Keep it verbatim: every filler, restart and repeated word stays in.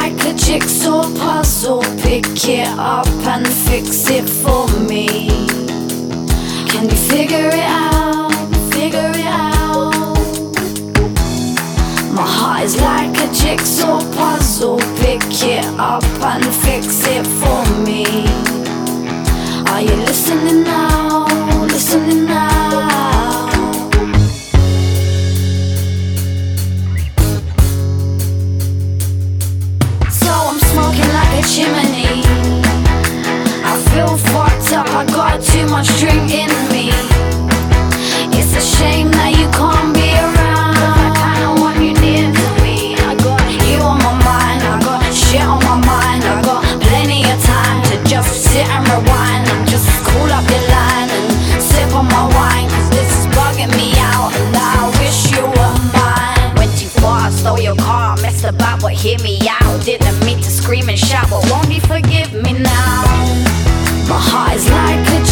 like a jigsaw puzzle. Pick it up and fix it for me. Can you figure it out? Figure it out. My heart is like a jigsaw puzzle. Pick it up and fix it for me. Are you listening now? Listening now? So I'm smoking like a chimney. I feel fucked up, I got too much drink in me. It's a shame that you can't be around. I kinda want you near to me. I got you on my mind, I got shit on my mind. I got plenty of time to just sit and rewind and just call up your line and sip on my wine. Cause this is bugging me out and I wish you were mine. Went too far, stole your car, messed about but hear me out. Didn't mean to scream and shout, but won't you forgive me now? My heart is like a